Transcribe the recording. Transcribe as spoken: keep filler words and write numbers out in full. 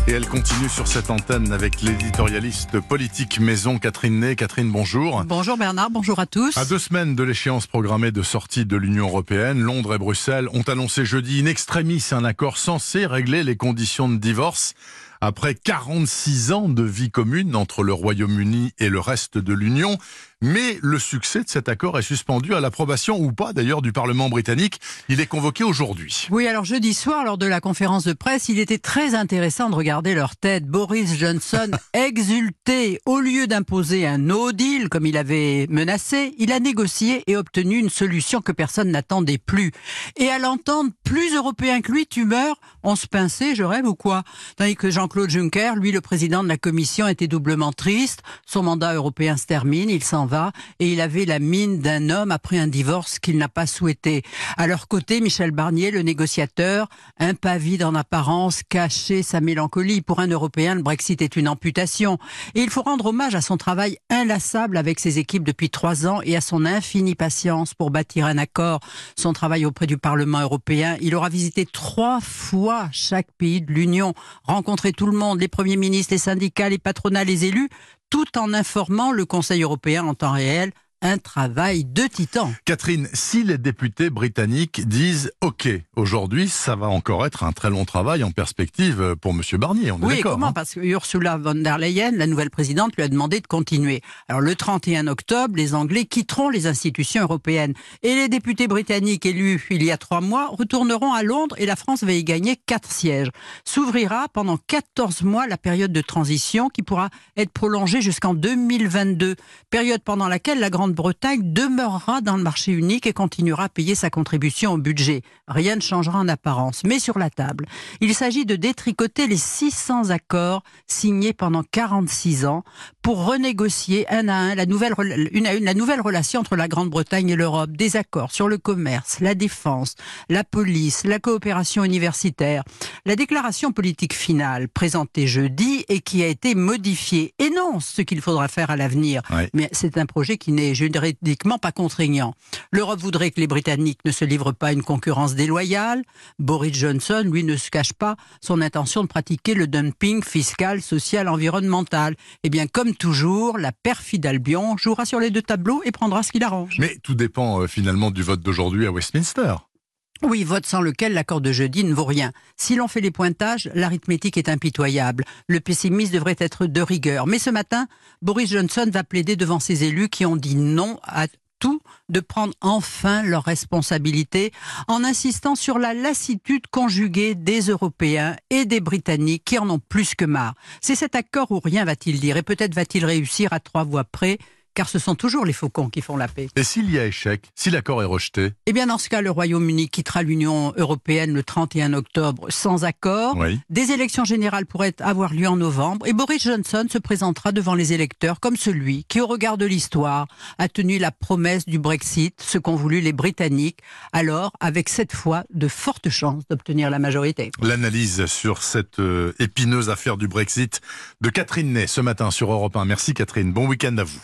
Et elle continue sur cette antenne avec l'éditorialiste politique maison Catherine Ney. Catherine, bonjour. Bonjour Bernard, bonjour à tous. À deux semaines de l'échéance programmée de sortie de l'Union européenne, Londres et Bruxelles ont annoncé jeudi in extremis un accord censé régler les conditions de divorce. Après quarante-six ans de vie commune entre le Royaume-Uni et le reste de l'Union. Mais le succès de cet accord est suspendu à l'approbation ou pas d'ailleurs du Parlement britannique. Il est convoqué aujourd'hui. Oui, alors jeudi soir, lors de la conférence de presse, il était très intéressant de regarder leur tête. Boris Johnson exultait. Au lieu d'imposer un no deal comme il avait menacé, il a négocié et obtenu une solution que personne n'attendait plus. Et à l'entendre, plus européen que lui, tu meurs, on se pinçait, je rêve ou quoi? Tandis que Jean-Claude Juncker, lui le président de la Commission, était doublement triste. Son mandat européen se termine, il s'en va et il avait la mine d'un homme après un divorce qu'il n'a pas souhaité. À leur côté, Michel Barnier, le négociateur, impavide en apparence, cachait sa mélancolie. Pour un Européen, le Brexit est une amputation. Et il faut rendre hommage à son travail inlassable avec ses équipes depuis trois ans et à son infinie patience pour bâtir un accord. Son travail auprès du Parlement européen, il aura visité trois fois chaque pays de l'Union, rencontré tout le monde, les premiers ministres, les syndicats, les patronats, les élus, tout en informant le Conseil européen en temps réel. Un travail de titan. Catherine, si les députés britanniques disent « OK », aujourd'hui, ça va encore être un très long travail en perspective pour M. Barnier, on est oui, d'accord. comment hein Parce que Ursula von der Leyen, la nouvelle présidente, lui a demandé de continuer. Alors le trente et un octobre, les Anglais quitteront les institutions européennes. Et les députés britanniques élus il y a trois mois retourneront à Londres et la France va y gagner quatre sièges. S'ouvrira pendant quatorze mois la période de transition qui pourra être prolongée jusqu'en deux mille vingt-deux. Période pendant laquelle la Grande Bretagne demeurera dans le marché unique et continuera à payer sa contribution au budget. Rien ne changera en apparence. Mais sur la table, il s'agit de détricoter les six cents accords signés pendant quarante-six ans pour renégocier un à un la nouvelle, une à une la nouvelle relation entre la Grande-Bretagne et l'Europe. Des accords sur le commerce, la défense, la police, la coopération universitaire. La déclaration politique finale présentée jeudi et qui a été modifiée énonce ce qu'il faudra faire à l'avenir. Oui. Mais c'est un projet qui n'est juridiquement pas contraignant. L'Europe voudrait que les Britanniques ne se livrent pas à une concurrence déloyale. Boris Johnson, lui, ne se cache pas son intention de pratiquer le dumping fiscal, social, environnemental. Eh bien, comme toujours, la perfide Albion jouera sur les deux tableaux et prendra ce qu'il arrange. Mais tout dépend euh, finalement du vote d'aujourd'hui à Westminster. Oui, vote sans lequel l'accord de jeudi ne vaut rien. Si l'on fait les pointages, l'arithmétique est impitoyable. Le pessimisme devrait être de rigueur. Mais ce matin, Boris Johnson va plaider devant ses élus qui ont dit non à tout, de prendre enfin leurs responsabilités en insistant sur la lassitude conjuguée des Européens et des Britanniques qui en ont plus que marre. C'est cet accord ou rien, va-t-il dire, et peut-être va-t-il réussir à trois voix près, car ce sont toujours les faucons qui font la paix. Et s'il y a échec, si l'accord est rejeté? Eh bien, dans ce cas, le Royaume-Uni quittera l'Union européenne le trente et un octobre sans accord. Oui. Des élections générales pourraient avoir lieu en novembre et Boris Johnson se présentera devant les électeurs comme celui qui, au regard de l'histoire, a tenu la promesse du Brexit, ce qu'ont voulu les Britanniques, alors avec cette fois de fortes chances d'obtenir la majorité. L'analyse sur cette euh, épineuse affaire du Brexit de Catherine Ney ce matin sur Europe un. Merci Catherine, bon week-end à vous.